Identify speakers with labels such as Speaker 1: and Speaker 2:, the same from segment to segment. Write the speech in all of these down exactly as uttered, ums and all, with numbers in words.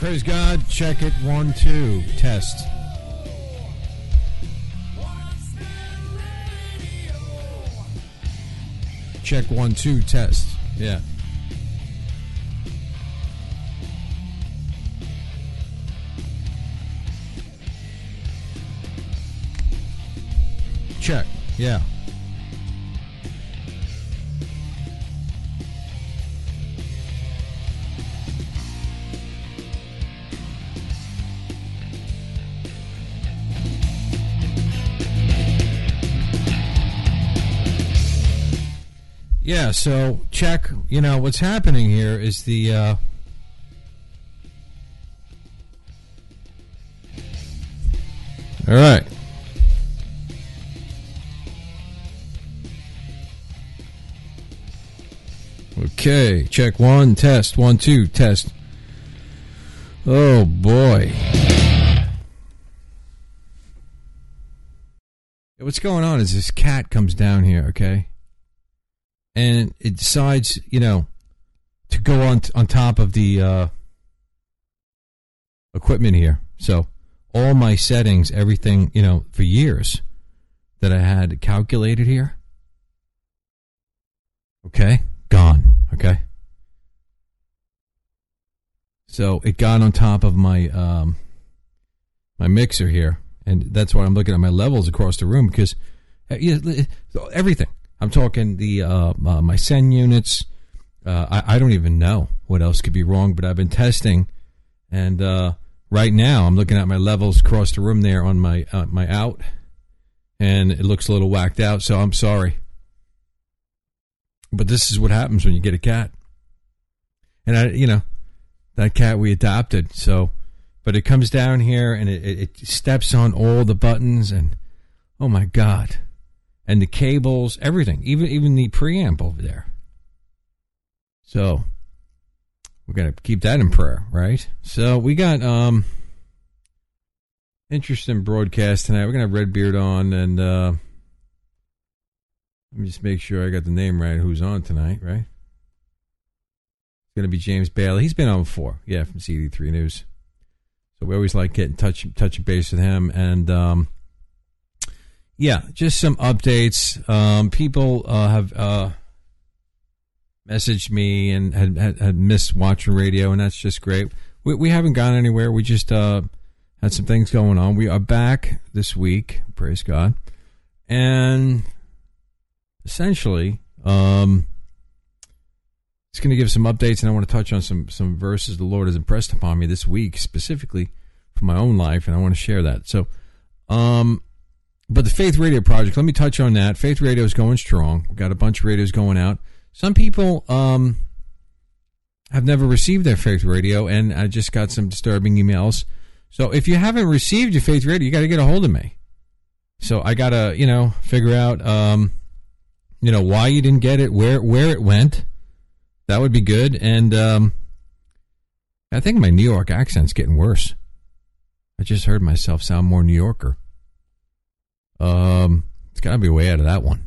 Speaker 1: Praise God. Check it. One, two. Test. Check one, two. Test. Yeah. Check. Yeah. Yeah, so check, you know, what's happening here is the, uh, all right. Okay, check one, test, one, two, test. Oh, boy. What's going on is this cat comes down here, okay? And it decides, you know, to go on on top of the uh, equipment here. So all my settings, everything, you know, for years that I had calculated here, okay, gone, okay? So it got on top of my um, my mixer here, and that's why I'm looking at my levels across the room, because uh, yeah, everything. I'm talking the uh, uh, my Sen units. Uh, I, I don't even know what else could be wrong, but I've been testing, and uh, right now I'm looking at my levels across the room there on my uh, my out, and it looks a little whacked out. So I'm sorry, but this is what happens when you get a cat, and I, you know, that cat we adopted. So, but it comes down here and it, it, it steps on all the buttons, and oh my God. And the cables, everything, even even the preamp over there. So we're gonna keep that in prayer, right? So we got um interesting broadcast tonight. We're gonna have Redbeard on, and uh, let me just make sure I got the name right. Who's on tonight, right? It's gonna be James Bailey. He's been on before, yeah, from C D three News. So we always like getting touch touch base with him, and um. Yeah, just some updates. Um, people uh, have uh, messaged me and had, had, had missed watching radio, and that's just great. We, we haven't gone anywhere. We just uh, had some things going on. We are back this week, praise God. And essentially, um, it's going to give some updates, and I want to touch on some, some verses the Lord has impressed upon me this week, specifically for my own life, and I want to share that. So, um... But the Faith Radio Project, let me touch on that. Faith Radio is going strong. We've got a bunch of radios going out. Some people um, have never received their Faith Radio, and I just got some disturbing emails. So if you haven't received your Faith Radio, you got to get a hold of me. So I got to, you know, figure out, um, you know, why you didn't get it, where where it went. That would be good. And um, I think my New York accent's getting worse. I just heard myself sound more New Yorker. Um, it's got to be a way out of that one.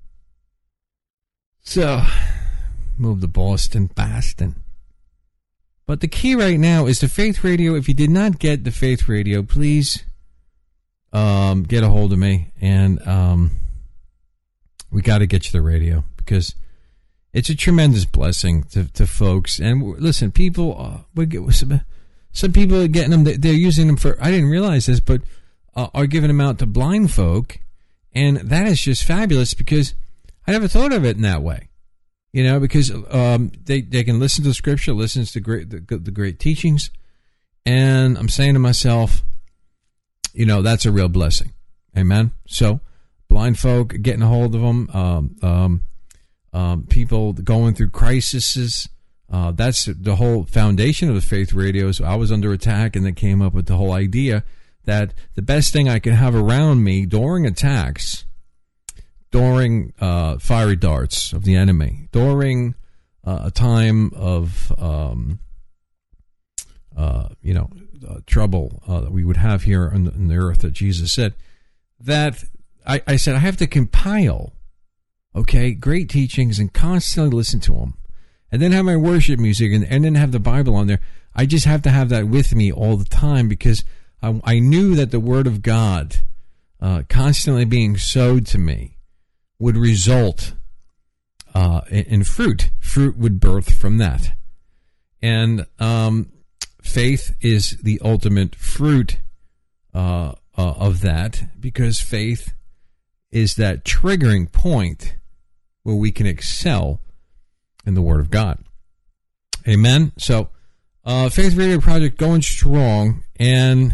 Speaker 1: So, move to Boston, Boston. But the key right now is the Faith Radio. If you did not get the Faith Radio, please um, get a hold of me, and um, we got to get you the radio, because it's a tremendous blessing to, to folks. And listen, people, uh, we get, some, some people are getting them. They're using them for. I didn't realize this, but. Uh, are giving them out to blind folk, and that is just fabulous, because I never thought of it in that way, you know, because um, they, they can listen to the scripture, listen to great, the, the great teachings, and I'm saying to myself, you know, that's a real blessing, amen? So, blind folk, getting a hold of them, um, um, um, people going through crises, uh, that's the whole foundation of the Faith Radio. So I was under attack, and they came up with the whole idea that the best thing I can have around me during attacks, during uh, fiery darts of the enemy, during uh, a time of, um, uh, you know, uh, trouble uh, that we would have here on the, on the earth, that Jesus said, that I, I said I have to compile, okay, great teachings and constantly listen to them, and then have my worship music, and, and then have the Bible on there. I just have to have that with me all the time because I, I knew that the Word of God uh, constantly being sowed to me would result uh, in, in fruit. Fruit would birth from that. And um, faith is the ultimate fruit uh, uh, of that, because faith is that triggering point where we can excel in the Word of God. Amen? So, uh, Faith Radio Project going strong, and,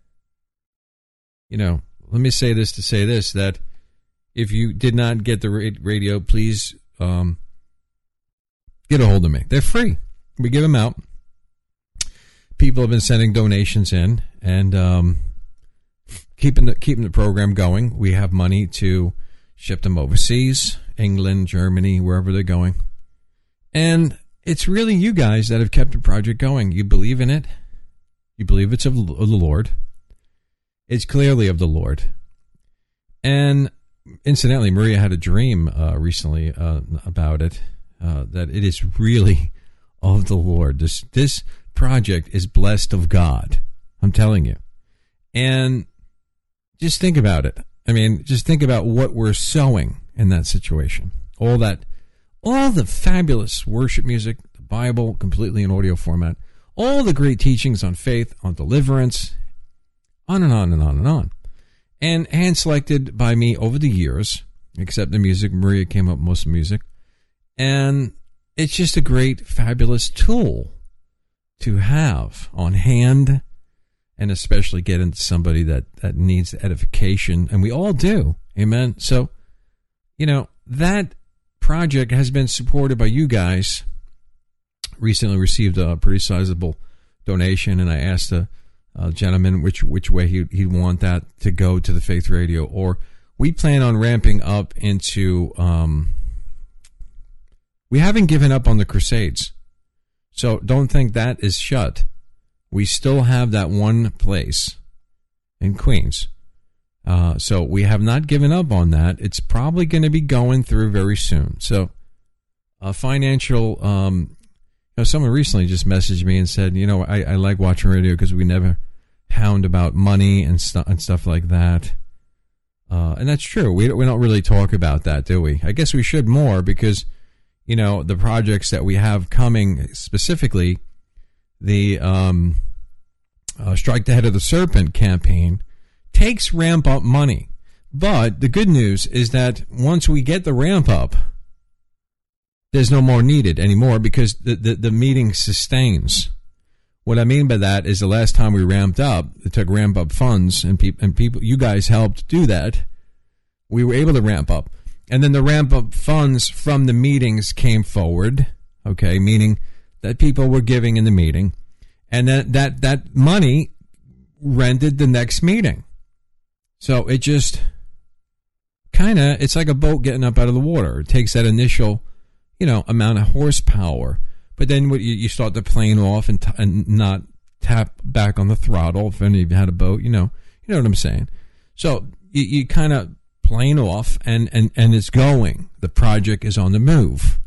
Speaker 1: you know, let me say this to say this, that if you did not get the radio, please um, get a hold of me. They're free. We give them out. People have been sending donations in and um, keeping the keeping the program going. We have money to ship them overseas, England, Germany, wherever they're going. And it's really you guys that have kept the project going. You believe in it. You believe it's of the Lord. It's clearly of the Lord. And incidentally, Maria had a dream uh, recently uh, about it, uh, that it is really of the Lord. This this project is blessed of God. I'm telling you. And just think about it. I mean, just think about what we're sowing in that situation. All that, all the fabulous worship music, the Bible, completely in audio format, all the great teachings on faith, on deliverance, on and on and on and on. And hand-selected by me over the years, except the music. Maria came up with most of the music. And it's just a great, fabulous tool to have on hand, and especially get into somebody that, that needs edification. And we all do. Amen. So, you know, that project has been supported by you guys. Recently received a pretty sizable donation, and I asked a, a gentleman which which way he, he'd want that to go to the Faith Radio. Or we plan on ramping up into... Um, we haven't given up on the Crusades. So don't think that is shut. We still have that one place in Queens. Uh, so we have not given up on that. It's probably going to be going through very soon. So uh, financial, um, you know, someone recently just messaged me and said, you know, I, I like watching radio because we never hound about money and, stu- and stuff like that. Uh, and that's true. We, we don't really talk about that, do we? I guess we should more because, you know, the projects that we have coming, specifically the um, uh, Strike the Head of the Serpent campaign, takes ramp up money. But the good news is that once we get the ramp up, there's no more needed anymore because the, the, the meeting sustains. What I mean by that is the last time we ramped up, it took ramp up funds, and, peop- and people, you guys helped do that. We were able to ramp up. And then the ramp-up funds from the meetings came forward, okay, meaning that people were giving in the meeting. And then that, that money rented the next meeting. So it just kind of, it's like a boat getting up out of the water. It takes that initial, you know, amount of horsepower. But then you, you start to plane off and, t- and not tap back on the throttle. If any of you had a boat, you know, you know what I'm saying. So you, you kind of plane off, and, and, and it's going. The project is on the move.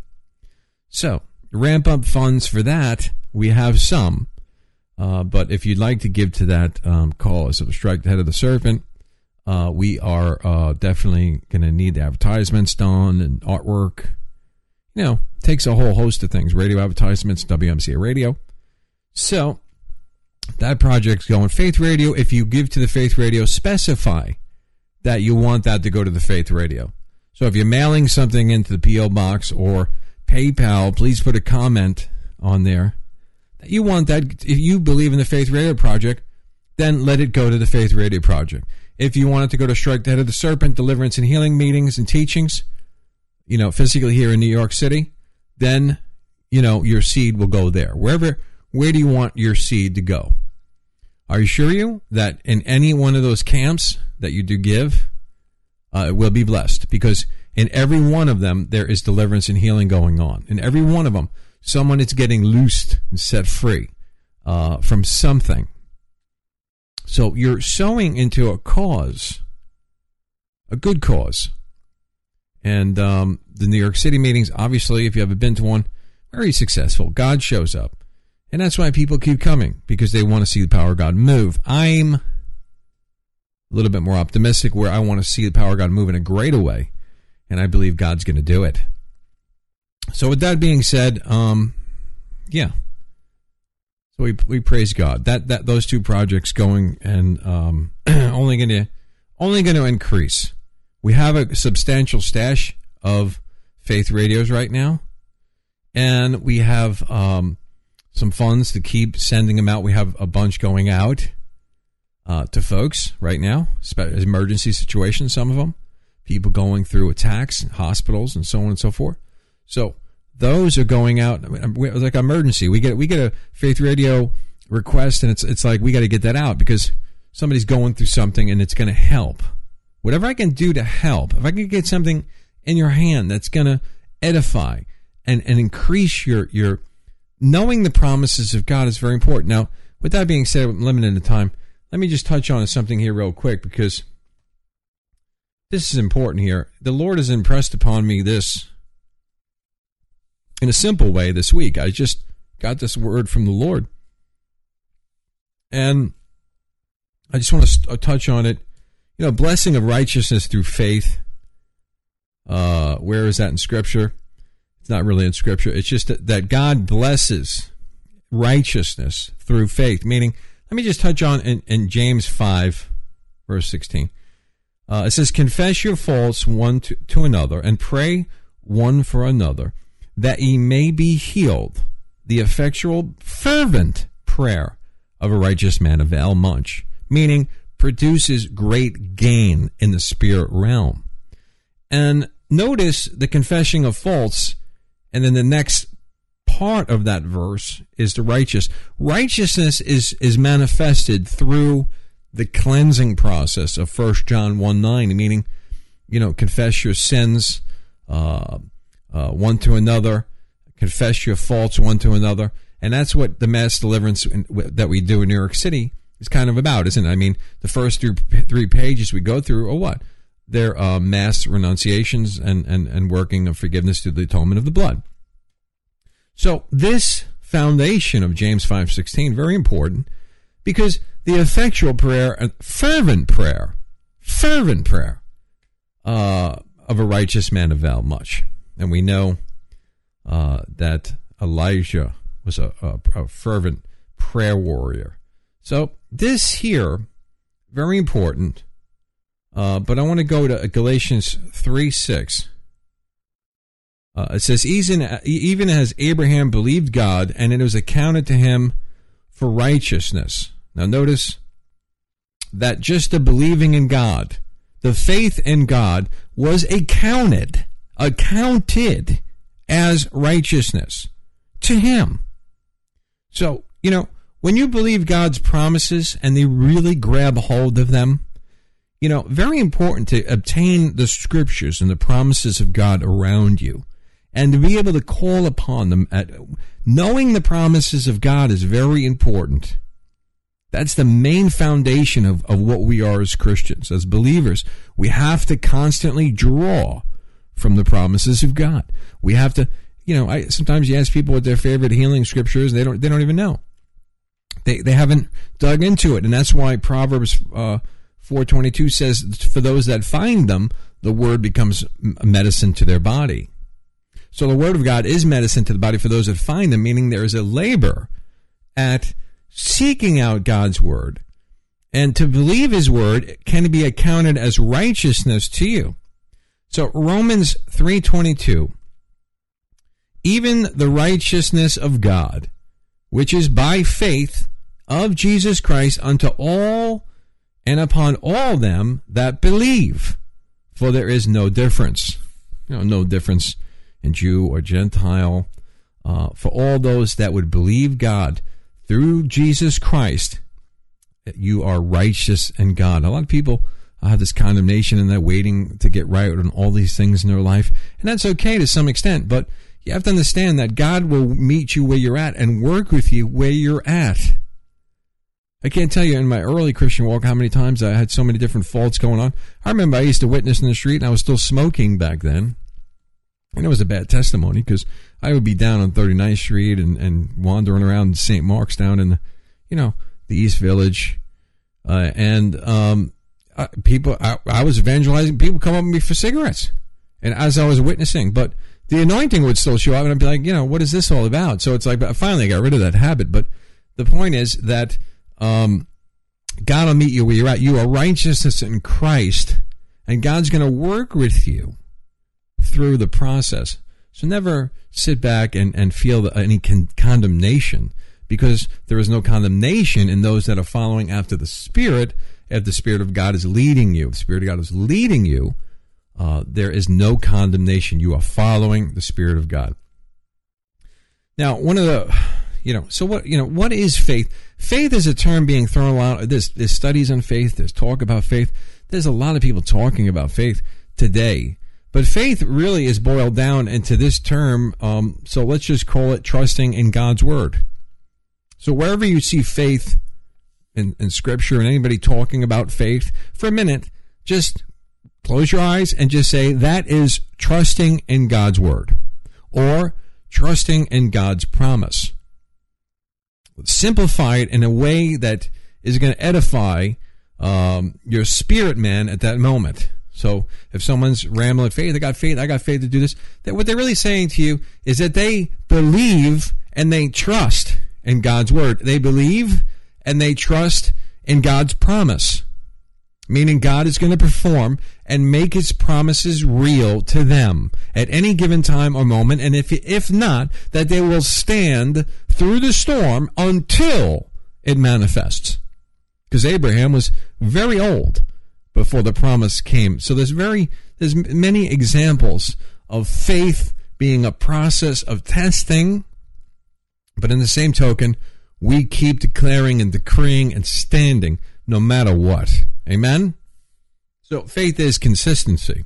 Speaker 1: So, ramp up funds for that, we have some. Uh, but if you'd like to give to that um, cause of Strike the Head of the Serpent, uh, we are uh, definitely going to need the advertisements done and artwork. You know, takes a whole host of things. Radio advertisements, W M C A Radio. So, that project's going. Faith Radio, if you give to the Faith Radio, specify that you want that to go to the Faith Radio. So if you're mailing something into the P O Box or PayPal, please put a comment on there that you want that. If you believe in the Faith Radio Project, then let it go to the Faith Radio Project. If you want it to go to Strike the Head of the Serpent, Deliverance and Healing meetings and teachings, you know, physically here in New York City, then, you know, your seed will go there. Wherever, where do you want your seed to go? I assure you that in any one of those camps that you do give, uh, it will be blessed, because in every one of them there is deliverance and healing going on. In every one of them, someone is getting loosed and set free uh, from something. So you're sowing into a cause, a good cause. And um, the New York City meetings, obviously, if you haven't been to one, very successful. God shows up. And that's why people keep coming, because they want to see the power of God move. I'm a little bit more optimistic, where I want to see the power of God move in a greater way, and I believe God's going to do it. So with that being said, um, yeah. So we we praise God. That that those two projects going and um, only going to only going to increase. We have a substantial stash of Faith radios right now, and we have um, some funds to keep sending them out. We have a bunch going out uh, to folks right now, emergency situations, some of them, people going through attacks, hospitals, and so on and so forth. So those are going out like emergency. We get we get a Faith Radio request, and it's it's like we got to get that out because somebody's going through something, and it's going to help. Whatever I can do to help, if I can get something in your hand that's going to edify and, and increase your your knowing the promises of God is very important. Now, with that being said, I'm limited in time. Let me just touch on something here real quick, because this is important here. The Lord has impressed upon me this in a simple way this week. I just got this word from the Lord, and I just want to touch on it. You know, blessing of righteousness through faith. Uh, where is that in Scripture? It's not really in Scripture. It's just that, that God blesses righteousness through faith. Meaning, let me just touch on in, in James five, verse sixteen. Uh, it says, confess your faults one to, to another, and pray one for another, that ye may be healed. The effectual, fervent prayer of a righteous man avail much. Meaning, produces great gain in the spirit realm. And notice the confessing of faults, and then the next part of that verse is the righteous. Righteousness is, is manifested through the cleansing process of First John one nine, meaning, you know, confess your sins uh, uh, one to another, confess your faults one to another, and that's what the mass deliverance in, that we do in New York City is kind of about, isn't it? I mean, the first three, three pages we go through are what? They're uh, mass renunciations and, and, and working of forgiveness through the atonement of the blood. So this foundation of James five sixteen, very important, because the effectual prayer, fervent prayer, fervent prayer uh, of a righteous man avail much. And we know uh, that Elijah was a, a, a fervent prayer warrior. So this here, very important, uh, but I want to go to Galatians three six. Uh, it says, even, even as Abraham believed God, and it was accounted to him for righteousness. Now notice that just the believing in God, the faith in God, was accounted, accounted as righteousness to him. So, you know, when you believe God's promises and they really grab hold of them, you know, very important to obtain the scriptures and the promises of God around you and to be able to call upon them. At, knowing the promises of God is very important. That's the main foundation of, of what we are as Christians, as believers. We have to constantly draw from the promises of God. We have to, you know, I, sometimes you ask people what their favorite healing scripture is, they don't, they don't even know. They they haven't dug into it, and that's why Proverbs uh, four twenty-two says, for those that find them, the word becomes medicine to their body. So the word of God is medicine to the body for those that find them, meaning there is a labor at seeking out God's word. And to believe his word can be accounted as righteousness to you. So Romans three twenty-two, even the righteousness of God, which is by faith of Jesus Christ unto all and upon all them that believe. For there is no difference, you know, no difference in Jew or Gentile, uh, for all those that would believe God through Jesus Christ, you are righteous in God. A lot of people have this condemnation and they're waiting to get right on all these things in their life, and that's okay to some extent, but you have to understand that God will meet you where you're at and work with you where you're at. I can't tell you in my early Christian walk how many times I had so many different faults going on. I remember I used to witness in the street, and I was still smoking back then. And it was a bad testimony because I would be down on thirty-ninth Street and, and wandering around Saint Mark's down in the, you know, the East Village. Uh, and um, uh, people, I, I was evangelizing. People come up to me for cigarettes. And as I was witnessing, but the anointing would still show up, and I'd be like, you know, what is this all about? So it's like, finally I got rid of that habit. But the point is that um, God will meet you where you're at. You are righteousness in Christ, and God's going to work with you through the process. So never sit back and, and feel any con- condemnation, because there is no condemnation in those that are following after the Spirit. If the Spirit of God is leading you, if the Spirit of God is leading you, Uh, there is no condemnation. You are following the Spirit of God. Now, one of the, you know, so what, you know, what is faith? Faith is a term being thrown around. There's, there's studies on faith. There's talk about faith. There's a lot of people talking about faith today. But faith really is boiled down into this term. Um, so let's just call it trusting in God's Word. So wherever you see faith in, in Scripture and anybody talking about faith, for a minute, just close your eyes and just say, that is trusting in God's Word, or trusting in God's promise. Simplify it in a way that is going to edify um, your spirit man at that moment. So if someone's rambling faith, I got faith, I got faith to do this, that what they're really saying to you is that they believe and they trust in God's Word. They believe and they trust in God's promise, meaning God is going to perform and make His promises real to them at any given time or moment. And if if not, that they will stand through the storm until it manifests. Because Abraham was very old before the promise came. So there's very there's many examples of faith being a process of testing. But in the same token, we keep declaring and decreeing and standing no matter what. Amen? So faith is consistency.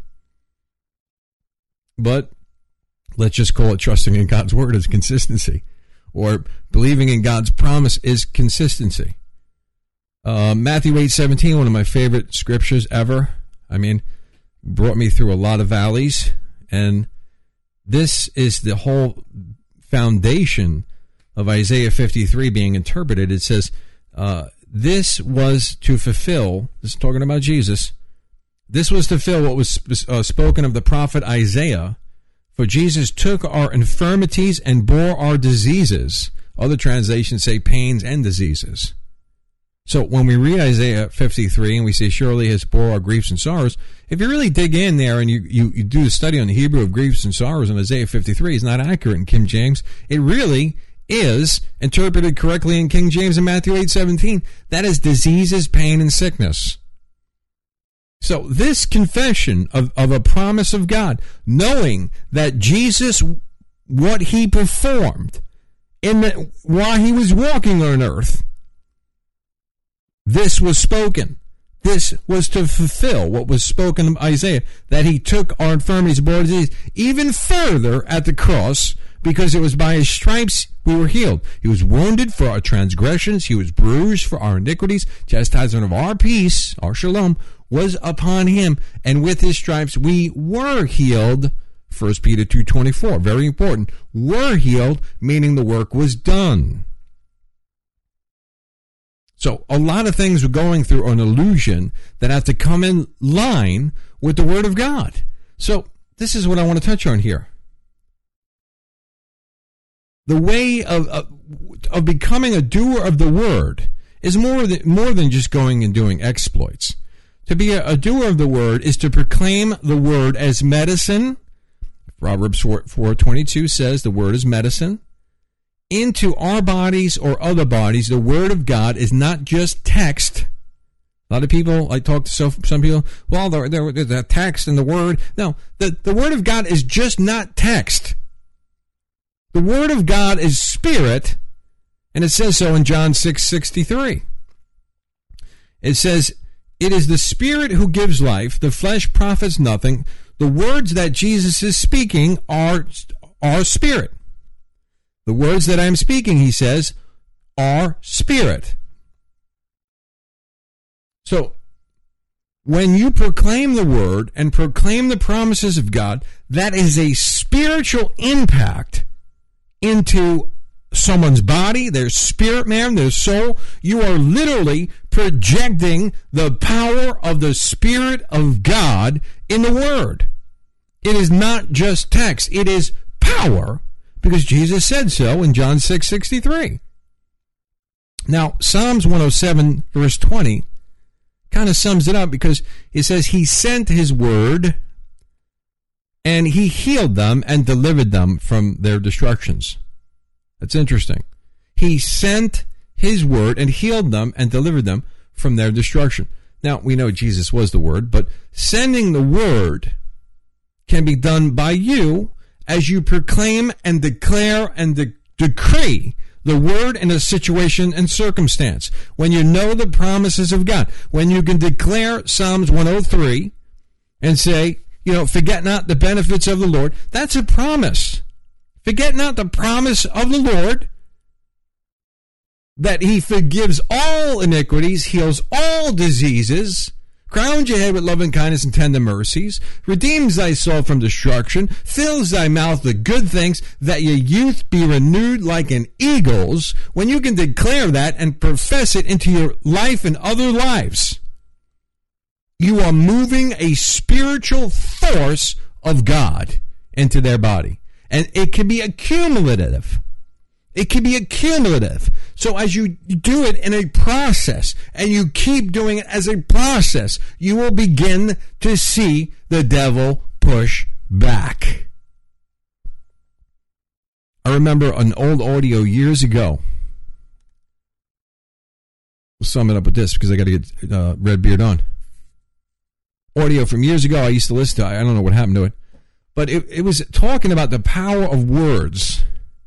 Speaker 1: But let's just call it trusting in God's Word as consistency. Or believing in God's promise is consistency. Uh, Matthew eight seventeen, one of my favorite scriptures ever. I mean, brought me through a lot of valleys. And this is the whole foundation of Isaiah fifty-three being interpreted. It says, uh, this was to fulfill, this is talking about Jesus, this was to fulfill what was uh, spoken of the prophet Isaiah, for Jesus took our infirmities and bore our diseases. Other translations say pains and diseases. So when we read Isaiah fifty-three and we say, surely He bore our griefs and sorrows, if you really dig in there and you, you, you do the study on the Hebrew of griefs and sorrows in Isaiah fifty-three, it's not accurate in King James. It really is interpreted correctly in King James and Matthew eight seventeen. That is diseases, pain, and sickness. So this confession of, of a promise of God, knowing that Jesus, what He performed in the, while He was walking on earth, this was spoken. This was to fulfill what was spoken of Isaiah, that He took our infirmities, bore disease, even further at the cross, because it was by His stripes we were healed. He was wounded for our transgressions. He was bruised for our iniquities. Chastisement of our peace, our shalom, was upon Him. And with His stripes we were healed. First Peter two twenty-four, very important. Were healed, meaning the work was done. So a lot of things we're going through are an illusion that have to come in line with the Word of God. So this is what I want to touch on here. The way of, of, of becoming a doer of the Word is more than, more than just going and doing exploits. To be a, a doer of the Word is to proclaim the Word as medicine. Proverbs four twenty-two says the Word is medicine. Into our bodies or other bodies, the Word of God is not just text. A lot of people, I talk to some, some people, well, there's a text and the Word. No, the, the Word of God is just not text. The Word of God is spirit, and it says so in John six sixty-three. It says, it is the Spirit who gives life, the flesh profits nothing. The words that Jesus is speaking are, are spirit. The words that I am speaking, he says, are spirit. So, when you proclaim the Word and proclaim the promises of God, that is a spiritual impact into someone's body, their spirit man, their soul. You are literally projecting the power of the Spirit of God in the Word. It is not just text. It is power, because Jesus said so in John six sixty-three. Now, Psalms one oh seven, verse twenty, kind of sums it up, because it says, He sent His word, and He healed them and delivered them from their destructions. That's interesting. He sent His word and healed them and delivered them from their destruction. Now, we know Jesus was the Word, but sending the Word can be done by you as you proclaim and declare and de- decree the Word in a situation and circumstance. When you know the promises of God, when you can declare Psalms one oh three and say, you know, forget not the benefits of the Lord, that's a promise. Forget not the promise of the Lord, that He forgives all iniquities, heals all diseases, crowns your head with loving kindness and tender mercies, redeems thy soul from destruction, fills thy mouth with good things, that your youth be renewed like an eagle's. When you can declare that and profess it into your life and other lives, you are moving a spiritual force of God into their body. And it can be accumulative. It can be accumulative. So as you do it in a process, and you keep doing it as a process, you will begin to see the devil push back. I remember an old audio years ago. We'll sum it up with this, because I got to get uh, Redbeard on. Audio from years ago I used to listen to. I don't know what happened to it. But it, it was talking about the power of words.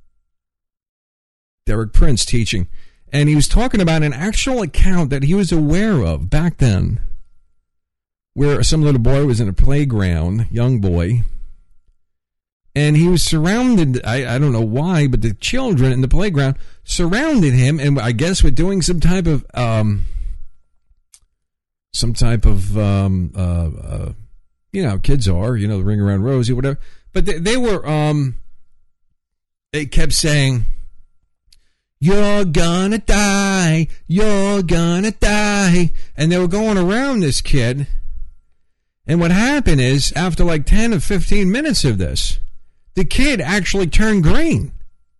Speaker 1: Derek Prince teaching. And he was talking about an actual account that he was aware of back then, where some little boy was in a playground, young boy, and he was surrounded, I, I don't know why, but the children in the playground surrounded him, and I guess were doing some type of, um, some type of, um, uh, uh, you know how kids are, you know, the Ring Around Rosie, whatever. But they, they were, um, they kept saying, you're gonna die, you're gonna die. And they were going around this kid. And what happened is, after like ten or fifteen minutes of this, the kid actually turned green.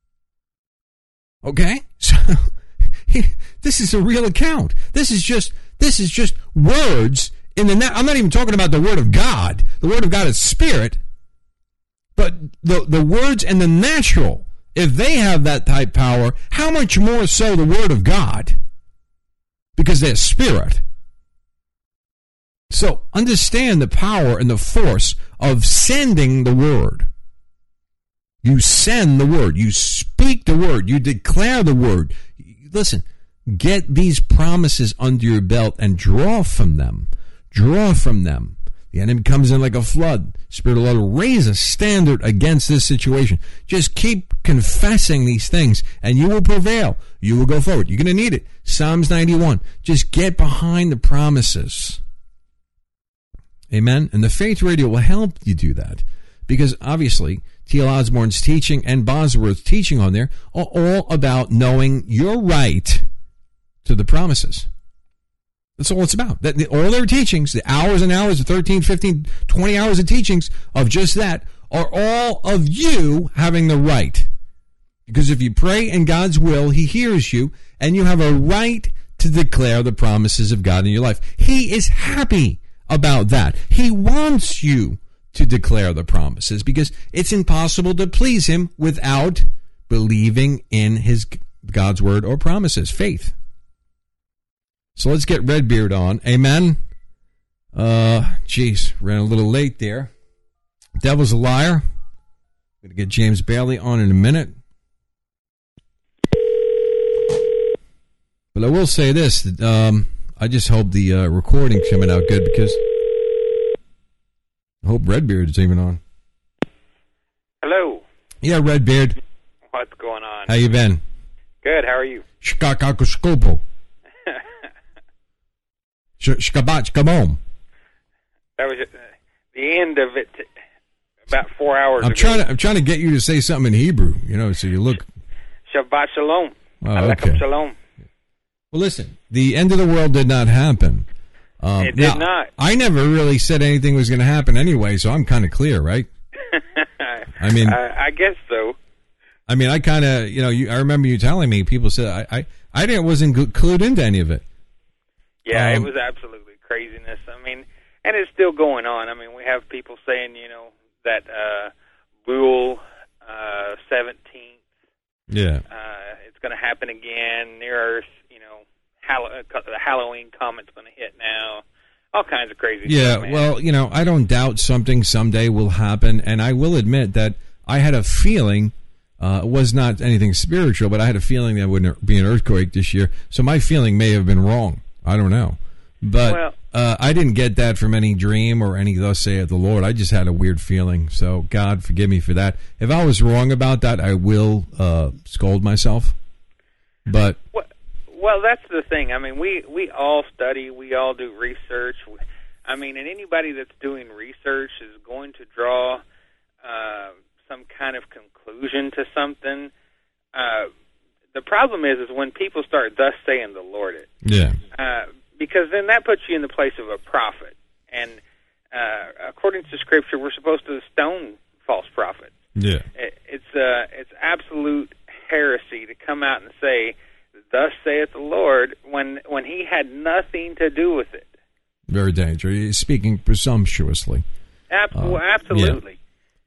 Speaker 1: Okay? So, this is a real account. This is just, this is just words. In the na- I'm not even talking about the Word of God. The Word of God is spirit. But the, the words and the natural, if they have that type power, how much more so the Word of God? Because they're spirit. So understand the power and the force of sending the Word. You send the Word. You speak the Word. You declare the Word. Listen, get these promises under your belt and draw from them. Draw from them. The enemy comes in like a flood. Spirit of the Lord will raise a standard against this situation. Just keep confessing these things, and you will prevail. You will go forward. You're going to need it. Psalms ninety-one. Just get behind the promises. Amen? And the Faith Radio will help you do that, because obviously T L Osborne's teaching and Bosworth's teaching on there are all about knowing your right to the promises. That's all it's about. That, all their teachings, the hours and hours, the thirteen, fifteen, twenty hours of teachings of just that, are all of you having the right. Because if you pray in God's will, He hears you, and you have a right to declare the promises of God in your life. He is happy about that. He wants you to declare the promises, because it's impossible to please Him without believing in His God's word or promises, faith. So let's get Redbeard on. Amen. Uh, geez, ran a little late there. Devil's a liar. Going to get James Bailey on in a minute. But I will say this. That, um, I just hope the uh, recording's coming out good, because I hope Redbeard is even on.
Speaker 2: Hello.
Speaker 1: Yeah, Redbeard.
Speaker 2: What's going on?
Speaker 1: How you been?
Speaker 2: Good. How are you?
Speaker 1: Shkakakoskopo. Shkabat, come home.
Speaker 2: That was uh, the end of it. about four hours
Speaker 1: I'm
Speaker 2: ago.
Speaker 1: trying to I'm trying to get you to say something in Hebrew, you know, so you look.
Speaker 2: Shabbat shalom.
Speaker 1: Oh,
Speaker 2: Aleichem
Speaker 1: okay.
Speaker 2: shalom.
Speaker 1: Well, listen, the end of the world did not happen. Um,
Speaker 2: It did
Speaker 1: now,
Speaker 2: not.
Speaker 1: I never really said anything was going to happen anyway, so I'm kind of clear, right? I mean,
Speaker 2: uh, I guess so.
Speaker 1: I mean, I kind of, you know, you, I remember you telling me. People said I, I, I didn't wasn't gl- clued into any of it.
Speaker 2: Yeah,
Speaker 1: Um,
Speaker 2: it was absolutely craziness. I mean, and it's still going on. I mean, we have people saying, you know, that uh, Bull uh, seventeenth,
Speaker 1: Yeah.
Speaker 2: uh, it's going to happen again, near Earth, you know, Hall- uh, the Halloween comet's going to hit now. All kinds of crazy
Speaker 1: Yeah,
Speaker 2: stuff, man.
Speaker 1: well, you know, I don't doubt something someday will happen, and I will admit that I had a feeling, uh, it was not anything spiritual, but I had a feeling there wouldn't be an earthquake this year, so my feeling may have been wrong. I don't know. But
Speaker 2: Well-
Speaker 1: uh, I didn't get that from any dream or any thus saith the Lord. I just had a weird feeling, so God forgive me for that. If I was wrong about that, I will uh, scold myself. But
Speaker 2: Well, well, that's the thing. I mean, we, we all study, we all do research. I mean, and anybody that's doing research is going to draw uh, some kind of conclusion to something. Uh, the problem is, is when people start thus saying the Lord it.
Speaker 1: yeah,
Speaker 2: Uh, because then that puts you in the place of a prophet. And uh, according to Scripture, we're supposed to stone false prophets.
Speaker 1: yeah.
Speaker 2: It, it's uh, it's absolute heresy to come out and say, "Thus saith the Lord," when when He had nothing to do with it.
Speaker 1: Very dangerous. He's speaking presumptuously.
Speaker 2: Ab-
Speaker 1: Uh,
Speaker 2: well, absolutely.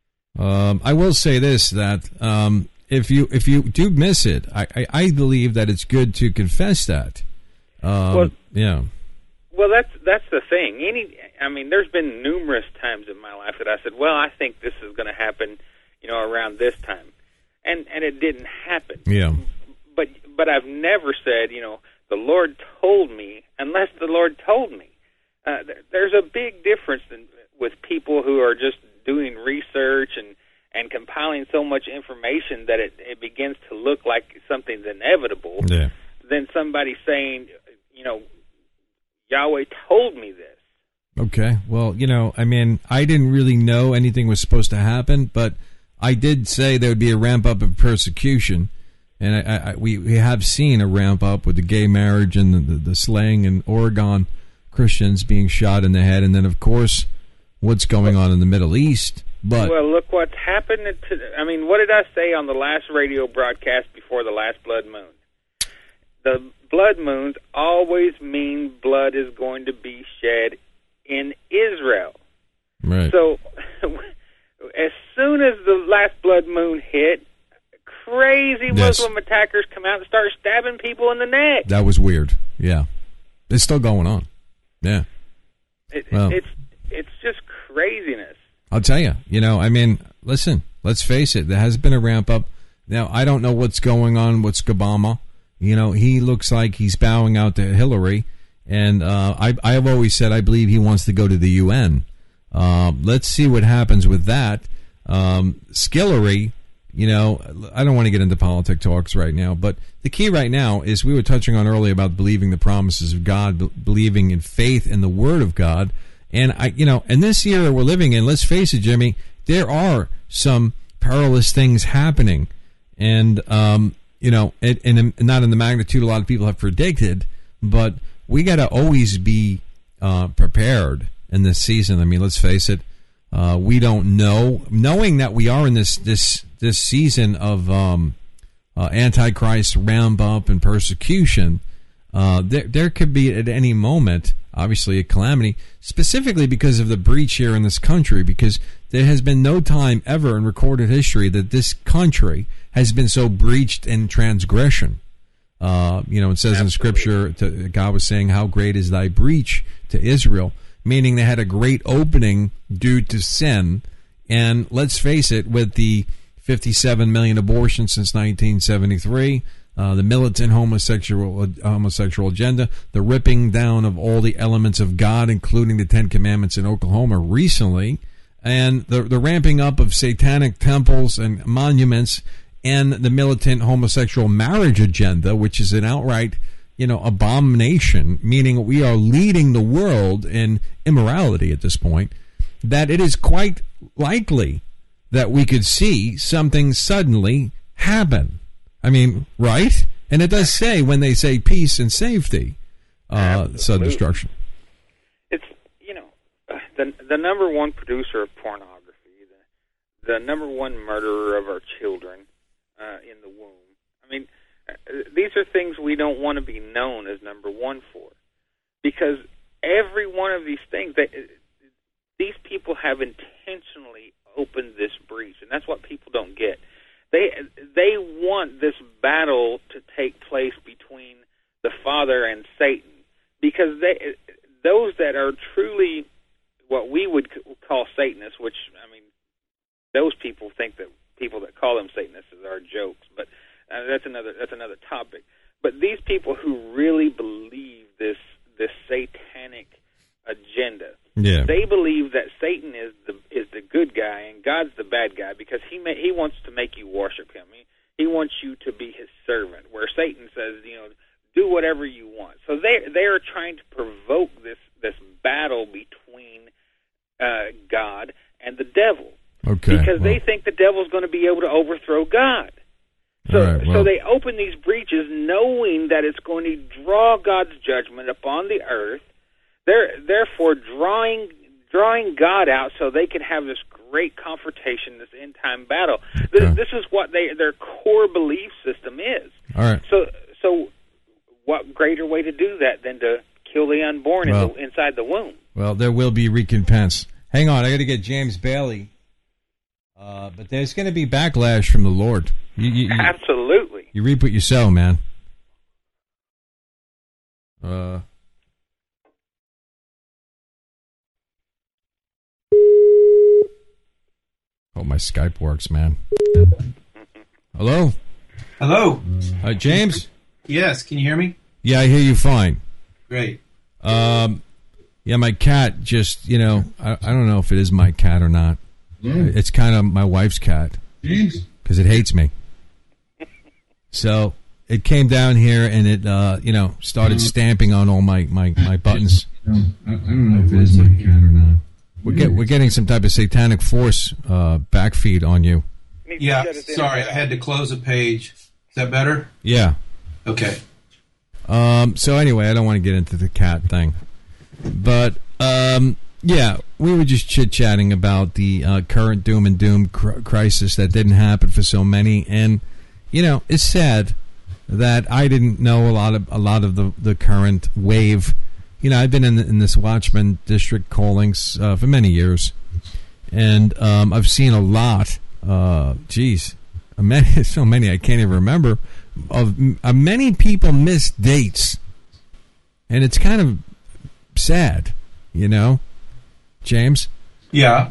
Speaker 1: Um, I will say this, that um, if you if you do miss it, I, I, I believe that it's good to confess that. Um,
Speaker 2: Well-
Speaker 1: yeah.
Speaker 2: Well, that's that's the thing. Any, I mean, there's been numerous times in my life that I said, "Well, I think this is going to happen," you know, around this time, and and it didn't happen.
Speaker 1: Yeah.
Speaker 2: But but I've never said, you know, the Lord told me, unless the Lord told me. Uh, there, there's a big difference in, with people who are just doing research and, and compiling so much information that it, it begins to look like something's inevitable,
Speaker 1: Yeah.
Speaker 2: than somebody saying, you know, Yahweh told me this.
Speaker 1: Okay. Well, you know, I mean, I didn't really know anything was supposed to happen, but I did say there would be a ramp up of persecution. And I, I, we, we have seen a ramp up with the gay marriage and the, the, the slaying in Oregon, Christians being shot in the head. And then, of course, what's going on in the Middle East. But
Speaker 2: Well, look what's happened. To, I mean, what did I say on the last radio broadcast before the last blood moon? The blood moons always mean blood is going to be shed in Israel.
Speaker 1: right.
Speaker 2: So as soon as the last blood moon hit, crazy
Speaker 1: Yes.
Speaker 2: Muslim attackers come out and start stabbing people in the neck.
Speaker 1: That was weird. Yeah. It's still going on. Yeah.
Speaker 2: It,
Speaker 1: Well.
Speaker 2: It's it's just craziness.
Speaker 1: I'll tell you, you know, I mean, listen, let's face it. There has been a ramp up. Now, I don't know what's going on with Obama. You know, he looks like he's bowing out to Hillary. And uh, I, I have always said I believe he wants to go to the U N. Uh, let's see what happens with that. Um, Skillery, you know, I don't want to get into politic talks right now, but the key right now is we were touching on earlier about believing the promises of God, be- believing in faith in the Word of God. And, I, you know, in this era we're living in, let's face it, Jimmy, there are some perilous things happening. And, um, you know, and, and not in the magnitude a lot of people have predicted, but we got to always be uh, prepared in this season. I mean, let's face it, uh, we don't know. Knowing that we are in this this this season of um, uh, Antichrist ramp up and persecution, uh, there there could be at any moment, obviously, a calamity, specifically because of the breach here in this country, because there has been no time ever in recorded history that this country has been so breached in transgression. Uh, you know, it says
Speaker 2: Absolutely.
Speaker 1: in Scripture, to, God was saying, how great is thy breach to Israel, meaning they had a great opening due to sin. And let's face it, with the fifty-seven million abortions since nineteen seventy-three, uh, the militant homosexual homosexual agenda, the ripping down of all the elements of God, including the Ten Commandments in Oklahoma recently, and the, the ramping up of satanic temples and monuments, and the militant homosexual marriage agenda, which is an outright, you know, abomination, meaning we are leading the world in immorality at this point, that it is quite likely that we could see something suddenly happen. I mean, right? And it does say when they say peace and safety, uh, sudden destruction.
Speaker 2: It's, you know, the the number one producer of pornography, the, the number one murderer of our children uh, in the womb. I mean, uh, these are things we don't want to be known as number one for, because every one of these things, that these people have intentionally opened this breach, and that's what people don't get. They they want this battle to take place between the Father and Satan, because they those that are truly what we would call Satanists, which, I mean, those people think that people that call them Satanists are jokes, but uh, that's another that's another topic. But these people who really believe this this satanic agenda,
Speaker 1: yeah.
Speaker 2: they believe that Satan is the is the good guy and God's the bad guy, because he may, he wants to make you worship him. He, he wants you to be his servant, where Satan says, you know, do whatever you want. So they they are trying to provoke this this battle between uh, God and the devil,
Speaker 1: okay,
Speaker 2: because
Speaker 1: well.
Speaker 2: they think the devil's going to be able to overthrow God. So,
Speaker 1: right, well.
Speaker 2: so they open these breaches knowing that it's going to draw God's judgment upon the earth. They're therefore drawing drawing God out so they can have this great confrontation, this end time battle. This,
Speaker 1: okay.
Speaker 2: this is what they their core belief system is.
Speaker 1: All right.
Speaker 2: So, so what greater way to do that than to kill the unborn
Speaker 1: well,
Speaker 2: in the, inside the womb?
Speaker 1: Well, there will be recompense. Hang on, I got to get James Bailey. Uh, but there's going to be backlash from the Lord. You, you, you,
Speaker 2: Absolutely.
Speaker 1: You reap what you sow, man. Uh. Oh, my Skype works, man. Hello?
Speaker 3: Hello.
Speaker 1: Uh, James?
Speaker 3: Yes, can you hear me?
Speaker 1: Yeah, I hear you fine.
Speaker 3: Great.
Speaker 1: Um, yeah, my cat just, you know, I, I don't know if it is my cat or not. Mm. It's kind of my wife's cat.
Speaker 3: James?
Speaker 1: Because it hates me. So it came down here and it, uh, you know, started stamping on all my, my, my buttons.
Speaker 3: No, I, I don't know if it is my cat or not.
Speaker 1: We're, get, we're getting some type of satanic force uh, backfeed on you.
Speaker 3: Yeah, sorry, I had to close a page. Is that better?
Speaker 1: Yeah.
Speaker 3: Okay.
Speaker 1: Um, so anyway, I don't want to get into the cat thing. But, um, yeah, we were just chit-chatting about the uh, current doom and doom cr- crisis that didn't happen for so many. And, you know, it's sad that I didn't know a lot of a lot of the, the current wave. You know, I've been in, the, in this Watchman district callings uh, for many years, and um, I've seen a lot. Uh, geez, many, so many I can't even remember. Of uh, many people miss dates, and it's kind of sad, you know, James.
Speaker 3: Yeah.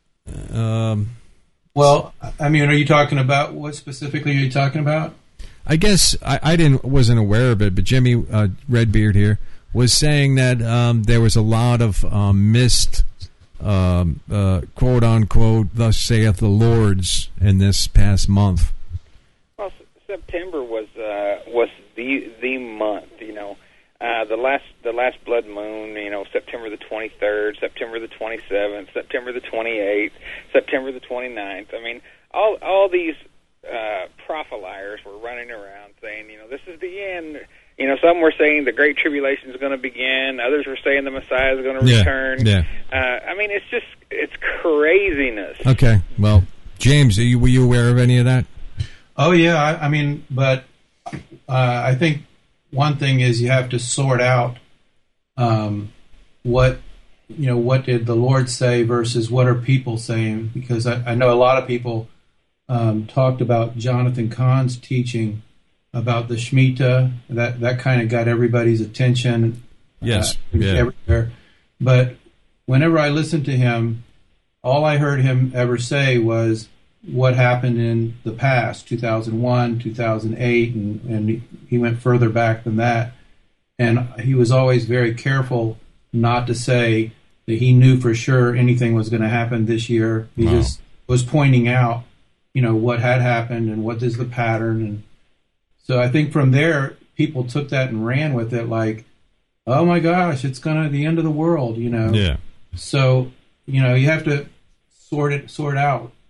Speaker 1: Um.
Speaker 3: Well, I mean, are you talking about what specifically are you talking about?
Speaker 1: I guess I, I didn't wasn't aware of it, but Jimmy uh, Redbeard here was saying that um, there was a lot of um, missed, um, uh, quote unquote, "thus saith the Lord's" in this past month.
Speaker 2: Well, September was uh, was the the month. You know, uh, the last the last blood moon. You know, September the twenty-third, September the twenty-seventh, September the twenty-eighth, September the twenty-ninth. I mean, all all these uh, propheliers were running around saying, you know, this is the end. You know, some were saying the Great Tribulation is going to begin. Others were saying the Messiah is going to
Speaker 1: yeah,
Speaker 2: return.
Speaker 1: Yeah.
Speaker 2: Uh, I mean, it's just, it's craziness.
Speaker 1: Okay. Well, James, are you, were you aware of any of that?
Speaker 3: Oh, yeah. I, I mean, but uh, I think one thing is you have to sort out um, what, you know, what did the Lord say versus what are people saying? Because I, I know a lot of people um, talked about Jonathan Cahn's teaching about the Shemitah. That that kind of got everybody's attention.
Speaker 1: Yes,
Speaker 3: uh,
Speaker 1: yeah.
Speaker 3: everywhere. But whenever I listened to him, all I heard him ever say was what happened in the past, two thousand one, two thousand eight, and, and he went further back than that. And he was always very careful not to say that he knew for sure anything was going to happen this year. He wow. just was pointing out, you know, what had happened and what is the pattern. And so I think from there, people took that and ran with it like, oh my gosh, it's going to the end of the world, you know.
Speaker 1: Yeah.
Speaker 3: So, you know, you have to sort it sort out,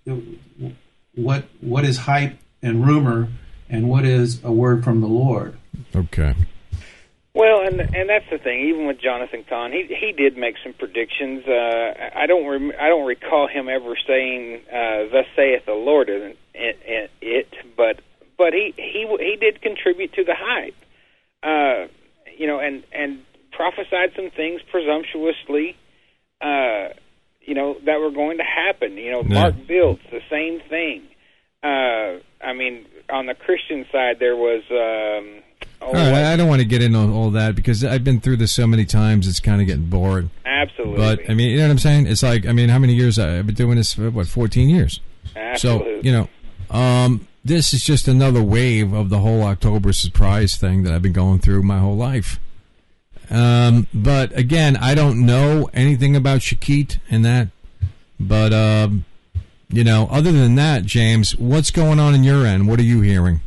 Speaker 3: what what is hype and rumor, and what is a word from the Lord.
Speaker 1: Okay.
Speaker 2: Well, and and that's the thing. Even with Jonathan Cahn, he he did make some predictions. Uh, I don't rem- I don't recall him ever saying uh, "Thus saith the Lord" in it, it, but but he he he did contribute to the hype, uh, you know, and and prophesied some things presumptuously, uh, you know, that were going to happen. You know,
Speaker 1: yeah.
Speaker 2: Mark Biltz, the same thing. Uh, I mean, on the Christian side, there was. Um,
Speaker 1: All right, I don't want to get into all that because I've been through this so many times. It's kind of getting bored.
Speaker 2: Absolutely.
Speaker 1: But I mean, you know what I'm saying? It's like, I mean, how many years I've been doing this? For, what, fourteen years?
Speaker 2: Absolutely.
Speaker 1: So you know, um, this is just another wave of the whole October surprise thing that I've been going through my whole life. Um, but again, I don't know anything about Shakit and that. But um, you know, other than that, James, what's going on in your end? What are you hearing?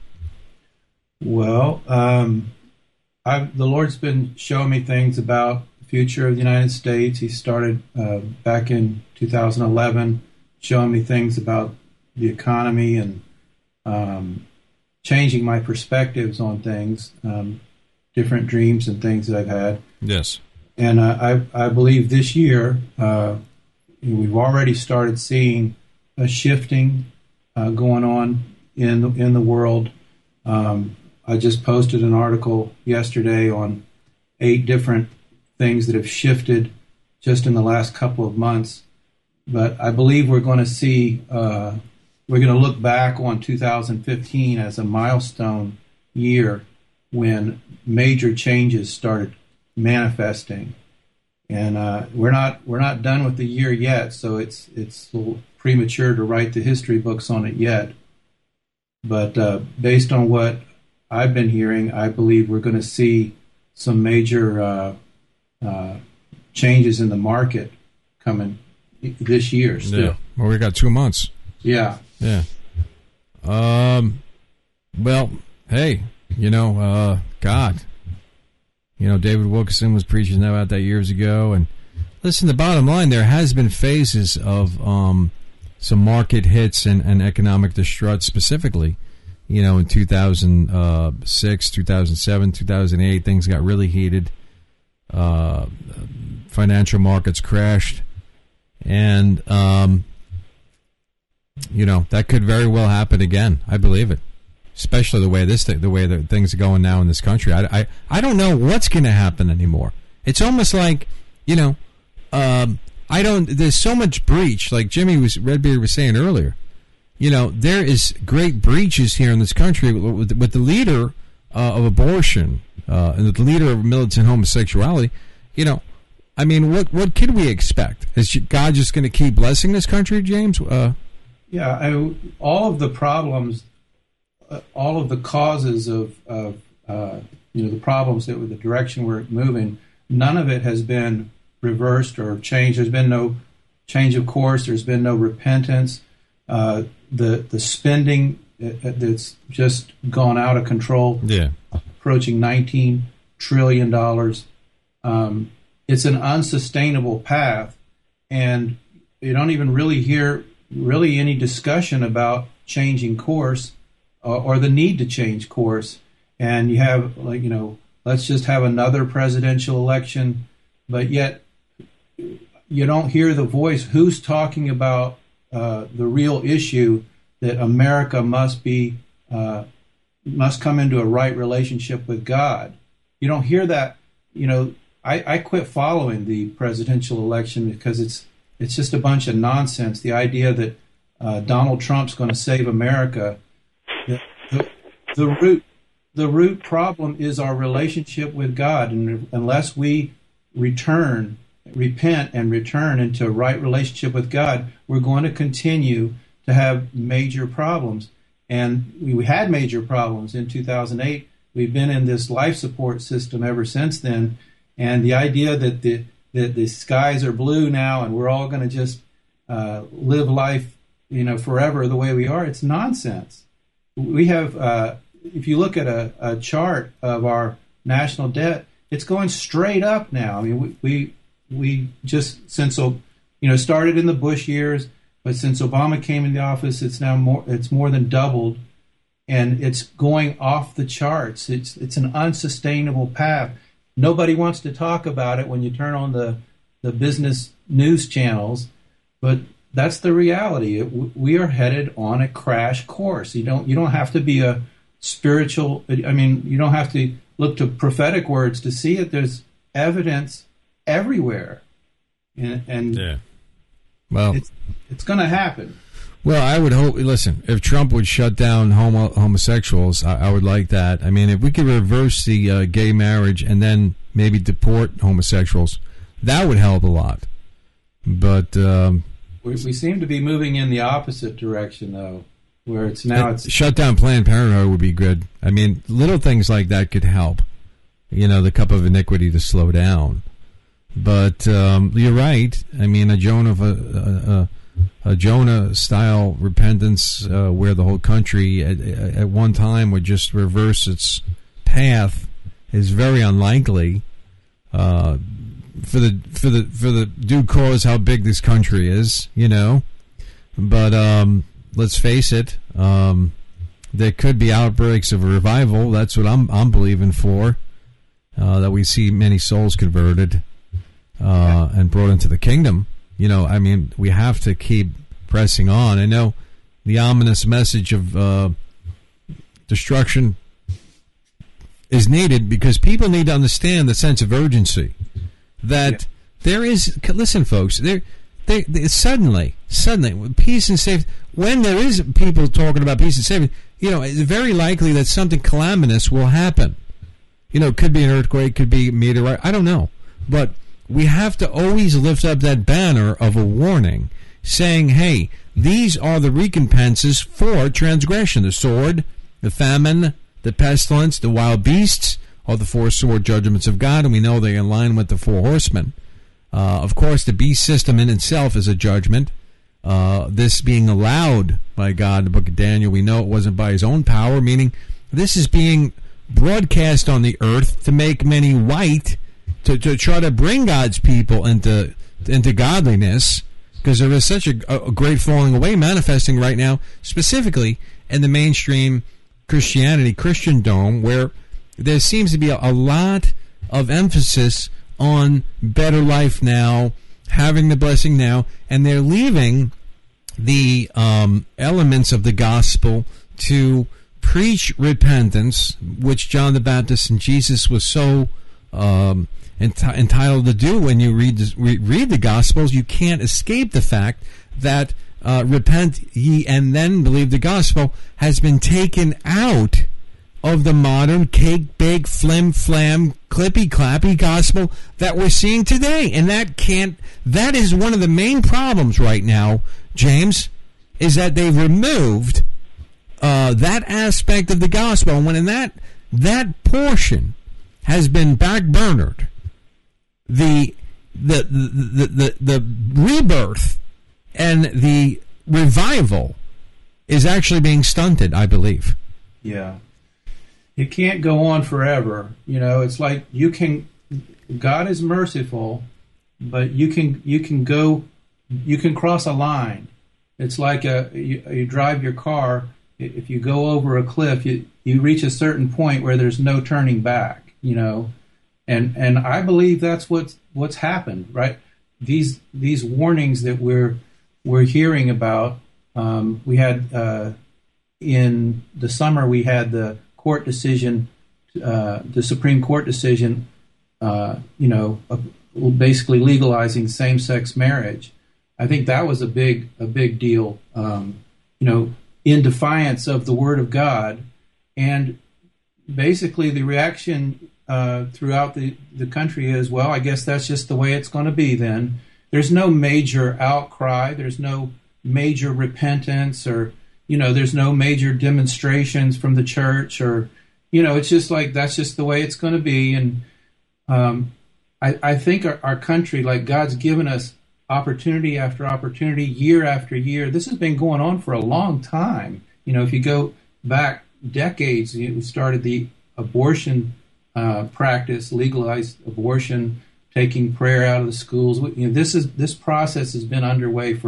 Speaker 3: Well, um, I've, the Lord's been showing me things about the future of the United States. He started uh, back in two thousand eleven showing me things about the economy and um, changing my perspectives on things, um, different dreams and things that I've had.
Speaker 1: Yes.
Speaker 3: And uh, I, I believe this year uh, we've already started seeing a shifting uh, going on in the, in the world. Um, I just posted an article yesterday on eight different things that have shifted just in the last couple of months. But I believe we're going to see, uh, we're going to look back on two thousand fifteen as a milestone year when major changes started manifesting. And uh, we're not we're not done with the year yet, so it's it's a little premature to write the history books on it yet. But uh, based on what I've been hearing, I believe we're going to see some major uh, uh, changes in the market coming this year still.
Speaker 1: Yeah. Well, we got two months.
Speaker 3: Yeah.
Speaker 1: Yeah. Um. Well, hey, you know, uh, God, you know, David Wilkerson was preaching about that years ago. And listen, the bottom line, there has been phases of um, some market hits and, and economic distrust specifically. You know, in two thousand six, two thousand seven, two thousand eight, things got really heated. Uh, financial markets crashed. And, um, you know, that could very well happen again. I believe it. Especially the way this thing, the way that things are going now in this country. I, I, I don't know what's going to happen anymore. It's almost like, you know, um, I don't, there's so much breach, like Jimmy was, Redbeard was saying earlier. You know, there is great breaches here in this country with, with the leader uh, of abortion uh, and the leader of militant homosexuality. You know, I mean, what what can we expect? Is God just going to keep blessing this country, James? Uh,
Speaker 3: yeah, I, all of the problems, uh, all of the causes of, of uh, you know, the problems that with the direction we're moving, none of it has been reversed or changed. There's been no change of course. There's been no repentance. Uh, the the spending that's just gone out of control,
Speaker 1: yeah,
Speaker 3: approaching nineteen trillion dollars. Um, it's an unsustainable path, and you don't even really hear really any discussion about changing course uh, or the need to change course. And you have, like, you know, let's just have another presidential election, but yet you don't hear the voice. Who's talking about Uh, the real issue that America must be uh, must come into a right relationship with God? You don't hear that. You know, I, I quit following the presidential election because it's it's just a bunch of nonsense. The idea that uh, Donald Trump's going to save America. The, the, the root the root problem is our relationship with God, and unless we return. repent and return into a right relationship with God, we're going to continue to have major problems. And we had major problems in two thousand eight. We've been in this life support system ever since then. And the idea that the, that the skies are blue now and we're all going to just uh, live life, you know, forever the way we are, it's nonsense. We have, uh, if you look at a, a chart of our national debt, it's going straight up now. I mean, we, we We just, since, you know, started in the Bush years, But since Obama came into office, it's now more it's more than doubled, and it's going off the charts. It's it's an unsustainable path. Nobody wants to talk about it when you turn on the the business news channels, but that's the reality. It, we are headed on a crash course. You don't you don't have to be a spiritual. I mean, you don't have to look to prophetic words to see it. There's evidence everywhere, and, and
Speaker 1: yeah. Well,
Speaker 3: it's it's going to happen.
Speaker 1: Well, I would hope. Listen, if Trump would shut down homo, homosexuals, I, I would like that. I mean, if we could reverse the uh, gay marriage and then maybe deport homosexuals, that would help a lot. But um,
Speaker 3: we, we seem to be moving in the opposite direction, though, where it's now it's
Speaker 1: shut down Planned Parenthood would be good. I mean, little things like that could help. You know, the cup of iniquity to slow down. But um, you're right. I mean, a Jonah, a, a, a Jonah-style repentance, uh, where the whole country at, at one time would just reverse its path, is very unlikely. Uh, for the for the for the due cause, how big this country is, you know. But um, let's face it, um, there could be outbreaks of revival. That's what I'm I'm believing for. Uh, that we see many souls converted. Uh, and brought into the kingdom. You know, I mean, we have to keep pressing on. I know the ominous message of uh, destruction is needed because people need to understand the sense of urgency that yeah. there is. Listen, folks, there, they, they suddenly, suddenly, peace and safety. When there is people talking about peace and safety, you know, it's very likely that something calamitous will happen. You know, it could be an earthquake, could be a meteorite. I don't know, but we have to always lift up that banner of a warning saying, hey, these are the recompenses for transgression. The sword, the famine, the pestilence, the wild beasts are the four sword judgments of God, and we know they align with the four horsemen. Uh, of course, the beast system in itself is a judgment. Uh, this being allowed by God in the book of Daniel, we know it wasn't by his own power, meaning this is being broadcast on the earth to make many white, To, to try to bring God's people into into godliness, because there is such a, a great falling away manifesting right now, specifically in the mainstream Christianity, Christendom, where there seems to be a, a lot of emphasis on better life now, having the blessing now, and they're leaving the um, elements of the gospel to preach repentance, which John the Baptist and Jesus was so Um, enti- entitled to do. When you read the, re- read the Gospels, you can't escape the fact that uh, repent ye and then believe the gospel has been taken out of the modern cake, bake, flim, flam, clippy, clappy gospel that we're seeing today. And that can't, that is one of the main problems right now, James, is that they've removed uh, that aspect of the gospel. And when in that, that portion has been backburnered, the the, the the the rebirth and the revival is actually being stunted, I believe.
Speaker 3: Yeah. It can't go on forever. You know, it's like you can, God is merciful, but you can you can go, you can cross a line. It's like a you, you drive your car. If you go over a cliff, you, you reach a certain point where there's no turning back, you know. And and I believe that's what's what's happened, right? These these warnings that we're we're hearing about. Um, we had uh, in the summer we had the court decision, uh, the Supreme Court decision, uh, you know, uh, basically legalizing same-sex marriage. I think that was a big a big deal, um, you know, in defiance of the Word of God. And basically the reaction uh, throughout the, the country is, well, I guess that's just the way it's going to be then. There's no major outcry. There's no major repentance, or, you know, there's no major demonstrations from the church, or, you know, it's just like that's just the way it's going to be. And um, I, I think our, our country, like God's given us opportunity after opportunity, year after year. This has been going on for a long time. You know, if you go back decades, we started the abortion uh, practice, legalized abortion, taking prayer out of the schools. You know, this is this process has been underway for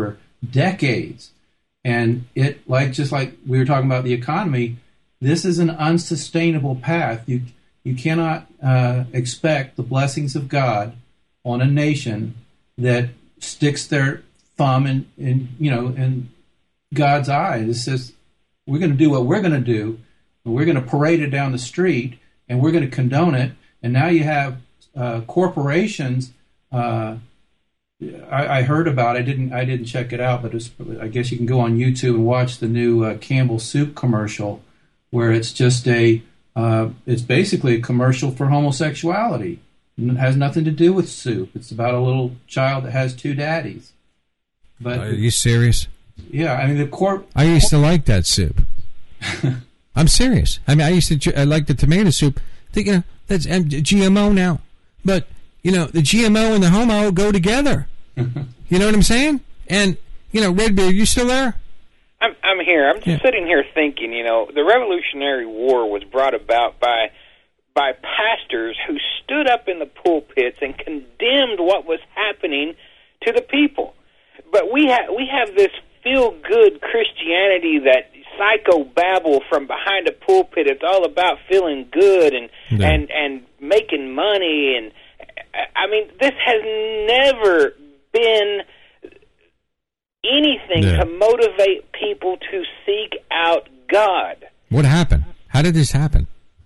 Speaker 3: decades. And it, like just like we were talking about the economy, this is an unsustainable path. You you cannot uh, expect the blessings of God on a nation that sticks their thumb in, in you know in God's eye. It says we're going to do what we're going to do, and we're going to parade it down the street, and we're going to condone it. And now you have uh, corporations. Uh, I, I heard about. I didn't. I didn't check it out, but it's, I guess you can go on YouTube and watch the new uh, Campbell Soup commercial, where it's just a. Uh, it's basically a commercial for homosexuality. It has nothing to do with soup. It's about a little child that has two daddies. But
Speaker 1: are you serious?
Speaker 3: Yeah, I mean the corp.
Speaker 1: I used to like that soup. I'm serious. I mean, I used to. I like the tomato soup. Think, you know, that's G M O now, but you know, the G M O and the homo go together. You know what I'm saying? And you know, Redbeard, you still there?
Speaker 2: I'm, I'm here. I'm just yeah. sitting here thinking, you know, the Revolutionary War was brought about by by pastors who stood up in the pulpits and condemned what was happening to the people. But we have we have this feel-good Christianity that psychobabble from behind a pulpit. It's all about feeling good and yeah. and and making money. And I mean, this has never been anything yeah. to motivate people to seek out God.
Speaker 1: What happened? How did this happen?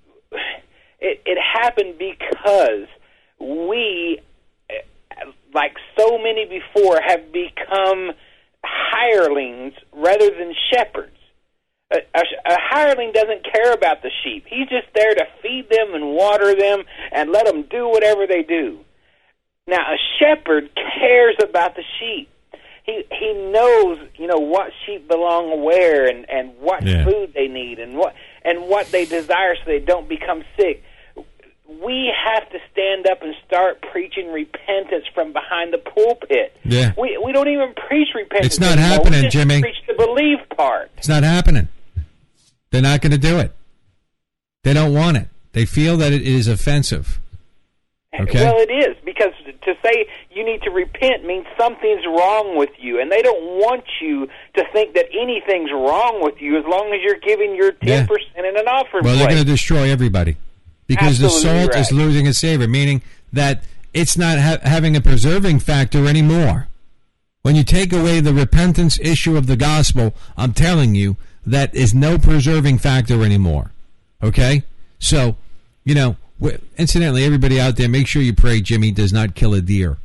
Speaker 2: It, it happened because we, like so many before, have become hirelings rather than shepherds. A, a, a hireling doesn't care about the sheep. He's just there to feed them and water them and let them do whatever they do. Now, a shepherd cares about the sheep. He he knows, you know, what sheep belong where and, and what yeah. food they need and what and what they desire so they don't become sick. We have to stand up and start preaching repentance from behind the pulpit.
Speaker 1: Yeah.
Speaker 2: We we don't even preach repentance.
Speaker 1: It's not
Speaker 2: anymore.
Speaker 1: happening,
Speaker 2: we just
Speaker 1: Jimmy.
Speaker 2: Preach the believe part.
Speaker 1: It's not happening. They're not going to do it. They don't want it. They feel that it is offensive. Okay.
Speaker 2: Well, it is, because to say you need to repent means something's wrong with you, and they don't want you to think that anything's wrong with you as long as you're giving your ten percent yeah. in an offering
Speaker 1: Well,
Speaker 2: plate.
Speaker 1: They're going to destroy everybody because
Speaker 2: Absolutely
Speaker 1: the salt
Speaker 2: right.
Speaker 1: is losing its savor, meaning that it's not ha- having a preserving factor anymore. When you take away the repentance issue of the gospel, I'm telling you, that is no preserving factor anymore. Okay? So, you know, incidentally, everybody out there, make sure you pray Jimmy does not kill a deer.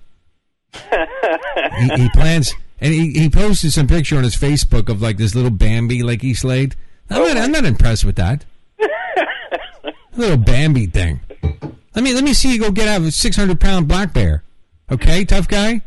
Speaker 1: he, he plans, and he, he posted some picture on his Facebook of like this little Bambi like he slayed. I'm, oh not, I'm not impressed with that. Little Bambi thing. Let me let me see you go get out of a six hundred pound black bear. Okay, tough guy?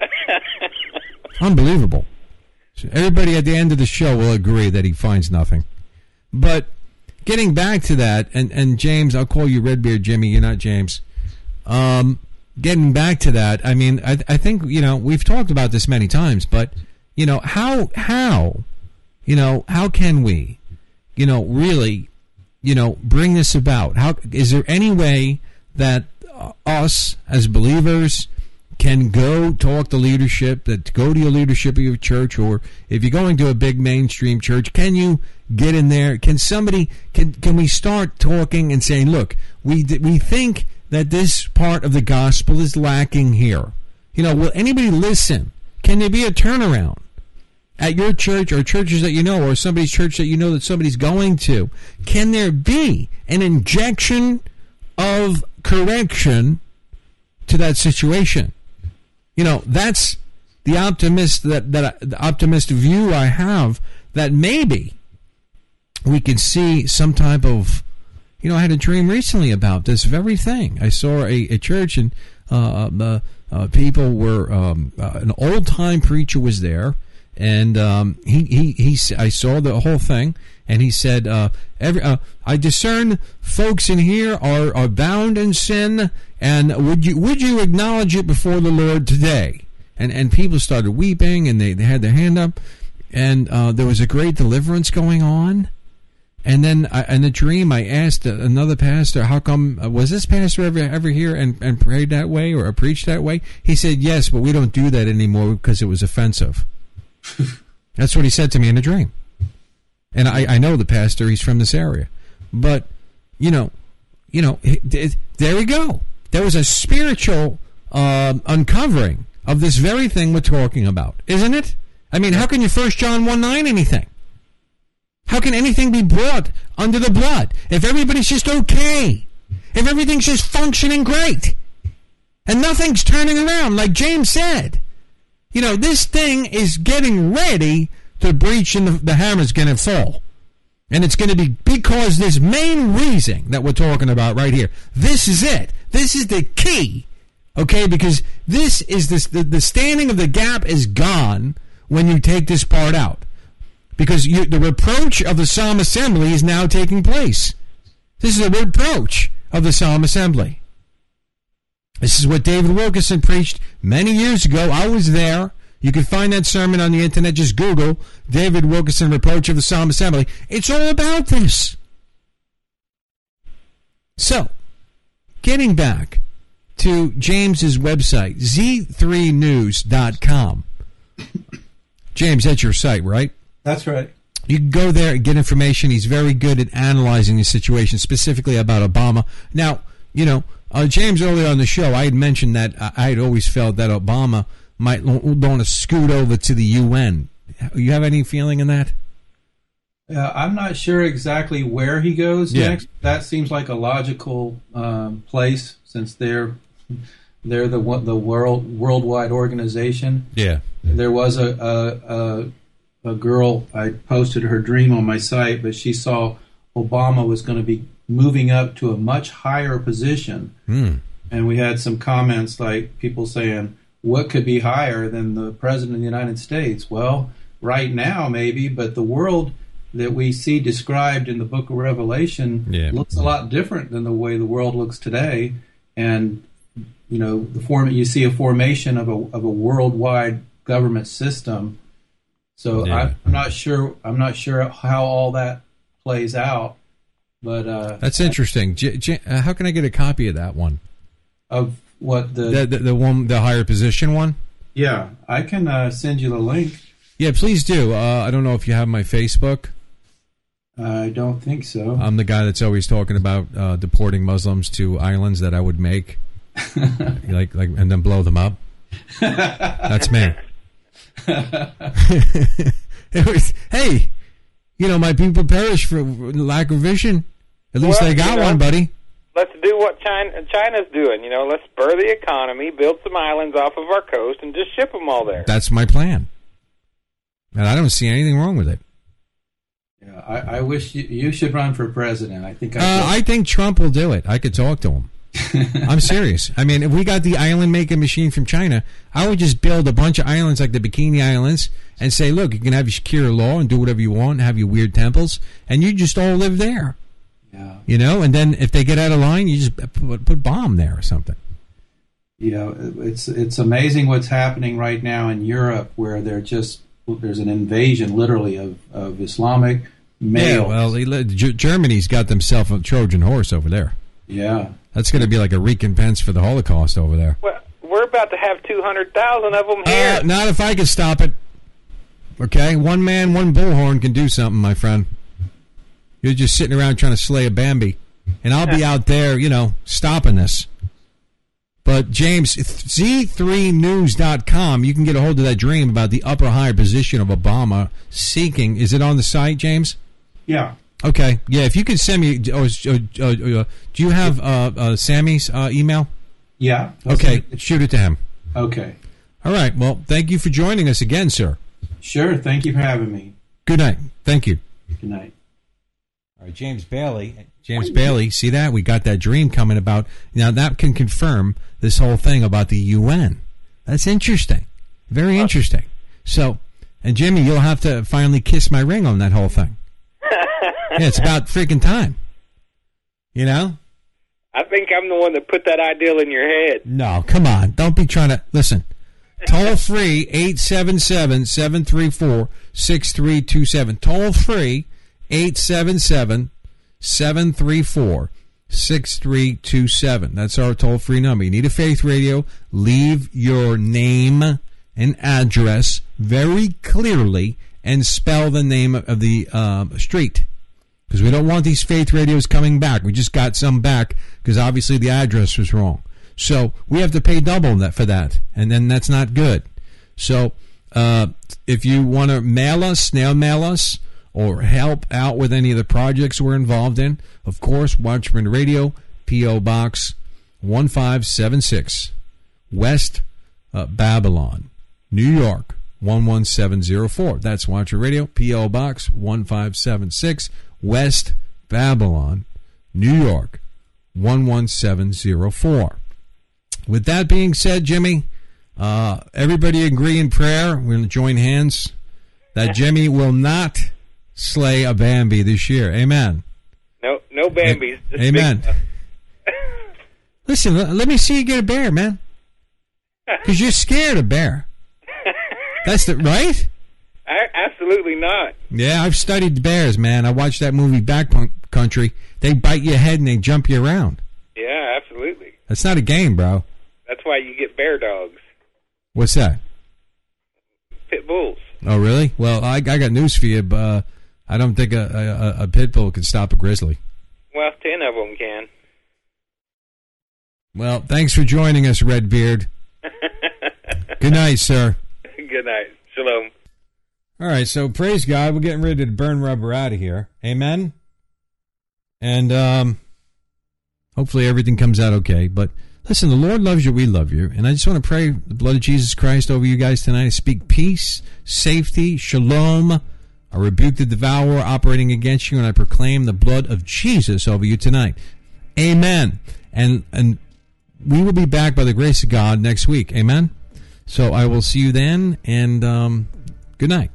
Speaker 1: Unbelievable. So everybody at the end of the show will agree that he finds nothing. But getting back to that, and, and James, I'll call you Redbeard Jimmy, you're not James. Um, getting back to that, I mean, I, I think, you know, we've talked about this many times, but, you know, how, how, you know, how can we, you know, really, you know, bring this about? How is there any way that uh, us as believers can go talk to leadership, that go to your leadership of your church, or if you're going to a big mainstream church, can you get in there? Can somebody, can can we start talking and saying, look, we we think that this part of the gospel is lacking here. You know, will anybody listen? Can there be a turnaround at your church or churches that you know, or somebody's church that you know that somebody's going to? Can there be an injection of correction to that situation? You know, that's the optimist that that the optimist view I have, that maybe we could see some type of, you know, I had a dream recently about this very thing. I saw a, a church, and uh, uh, uh, people were um, uh, an old time preacher was there, and um, he he he I saw the whole thing, and he said, uh, every uh, I discern folks in here are are bound in sin. And would you would you acknowledge it before the Lord today? And and people started weeping, and they, they had their hand up, and uh, there was a great deliverance going on. And then I, in a dream, I asked another pastor, "How come uh, was this pastor ever ever here and, and prayed that way or preached that way?" He said, "Yes, but we don't do that anymore because it was offensive." That's what he said to me in a dream. And I, I know the pastor, he's from this area. But, you know, you know, it, it, there we go. There was a spiritual uh, uncovering of this very thing we're talking about, isn't it? I mean, how can you First John one nine anything? How can anything be brought under the blood if everybody's just okay? If everything's just functioning great? And nothing's turning around, like James said. You know, this thing is getting ready to breach and the, the hammer's going to fall. And it's going to be because this main reason that we're talking about right here. This is it. This is the key. Okay, because this is this, the, the standing of the gap is gone when you take this part out. Because you, the reproach of the Psalm Assembly is now taking place. This is a reproach of the Psalm Assembly. This is what David Wilkerson preached many years ago. I was there. You can find that sermon on the internet. Just Google David Wilkerson Reproach of the Psalm Assembly. It's all about this. So, getting back to James's website, Z three news dot com. James, that's your site, right?
Speaker 3: That's right.
Speaker 1: You can go there and get information. He's very good at analyzing the situation, specifically about Obama. Now, you know, uh, James, earlier on the show, I had mentioned that I had always felt that Obama might want to scoot over to the U N. You have any feeling in that?
Speaker 3: Uh, I'm not sure exactly where he goes
Speaker 1: yeah.
Speaker 3: next. That seems like a logical um, place since they're they're the the world worldwide organization.
Speaker 1: Yeah.
Speaker 3: There was a a, a a girl, I posted her dream on my site, but she saw Obama was going to be moving up to a much higher position.
Speaker 1: Mm.
Speaker 3: And we had some comments like people saying, what could be higher than the President of the United States? Well, right now maybe, but the world that we see described in the book of Revelation
Speaker 1: yeah.
Speaker 3: looks a lot different than the way the world looks today. And, you know, the form you see a formation of a of a worldwide government system. So
Speaker 1: yeah.
Speaker 3: I'm not sure I'm not sure how all that plays out. But uh,
Speaker 1: that's interesting. J- J- uh, how can I get a copy of that one?
Speaker 3: Of what the
Speaker 1: the the, the one the higher position one?
Speaker 3: Yeah, I can uh, send you the link.
Speaker 1: Yeah, please do. Uh, I don't know if you have my Facebook.
Speaker 3: I don't think so.
Speaker 1: I'm the guy that's always talking about uh, deporting Muslims to islands that I would make, like like, and then blow them up. That's me. It was, hey, you know, my people perish for lack of vision. At least
Speaker 2: well,
Speaker 1: they got
Speaker 2: you know,
Speaker 1: one, buddy.
Speaker 2: Let's do what China China's doing. You know, let's spur the economy, build some islands off of our coast, and just ship them all there.
Speaker 1: That's my plan, and I don't see anything wrong with it.
Speaker 3: Yeah, I, I wish you, you should run for president. I think I,
Speaker 1: uh, I think Trump will do it. I could talk to him. I'm serious. I mean, if we got the island making machine from China, I would just build a bunch of islands like the Bikini Islands and say, look, you can have your Sharia law and do whatever you want, have your weird temples, and you just all live there.
Speaker 3: Yeah.
Speaker 1: You know, and then if they get out of line, you just put, put bomb there or something.
Speaker 3: You know, it's it's amazing what's happening right now in Europe, where they're just there's an invasion, literally, of, of Islamic males.
Speaker 1: Yeah, well, Germany's got themselves a Trojan horse over there.
Speaker 3: Yeah.
Speaker 1: That's going to be like a recompense for the Holocaust over there.
Speaker 2: Well, we're about to have two hundred thousand of them here.
Speaker 1: Uh, not if I can stop it. Okay? One man, one bullhorn can do something, my friend. You're just sitting around trying to slay a Bambi. And I'll be out there, you know, stopping this. But, James, Z three news dot com, you can get a hold of that dream about the upper higher position of Obama seeking. Is it on the site, James?
Speaker 3: Yeah.
Speaker 1: Okay, yeah. If you could send me, uh, uh, uh, do you have uh, uh, Sammy's uh, email?
Speaker 3: Yeah.
Speaker 1: Okay, shoot it to him.
Speaker 3: Okay.
Speaker 1: All right. Well, thank you for joining us again, sir.
Speaker 3: Sure. Thank you for having me.
Speaker 1: Good night. Thank you.
Speaker 3: Good night.
Speaker 1: All right, James Bailey. James Bailey. See that? We got that dream coming about. Now that can confirm this whole thing about the U N. That's interesting. Very interesting. So, and Jimmy, you'll have to finally kiss my ring on that whole thing. Yeah, it's about freaking time. You know?
Speaker 2: I think I'm the one that put that ideal in your head.
Speaker 1: No, come on. Don't be trying to... Listen, toll free, eight seven seven, seven three four, six three two seven. Toll free, eight seven seven, seven three four, six three two seven. That's our toll-free number. You need a Faith Radio. Leave your name and address very clearly and spell the name of the um, street. Because we don't want these faith radios coming back. We just got some back because obviously the address was wrong. So we have to pay double that for that, and then that's not good. So uh, if you want to mail us, snail mail us, or help out with any of the projects we're involved in, of course, Watchman Radio, P O. Box one five seven six, West uh, Babylon, New York one one seven zero four. That's Watchman Radio, P O. Box one five seven six, West Babylon, New York one one seven zero four. With that being said, Jimmy, uh, everybody agree in prayer. We're going to join hands that Jimmy will not slay a Bambi this year. Amen.
Speaker 2: No, no Bambis.
Speaker 1: A- Amen. Listen, l- let me see you get a bear, man. Because you're scared of bear. That's the right.
Speaker 2: I, absolutely not.
Speaker 1: Yeah, I've studied bears, man. I watched that movie Backcountry. They bite your head and they jump you around.
Speaker 2: Yeah, absolutely.
Speaker 1: That's not a game, bro.
Speaker 2: That's why you get bear dogs.
Speaker 1: What's that?
Speaker 2: Pit bulls.
Speaker 1: Oh, really? Well, I, I got news for you. But, uh, I don't think a, a, a pit bull can stop a grizzly.
Speaker 2: Well, ten of them can.
Speaker 1: Well, thanks for joining us, Redbeard. Good night, sir.
Speaker 2: Good night. Shalom.
Speaker 1: All right, so praise God. We're getting ready to burn rubber out of here. Amen? And um, hopefully everything comes out okay. But listen, the Lord loves you. We love you. And I just want to pray the blood of Jesus Christ over you guys tonight. I speak peace, safety, shalom. I rebuke the devourer operating against you, and I proclaim the blood of Jesus over you tonight. Amen. And and we will be back by the grace of God next week. Amen. So I will see you then, and um, good night.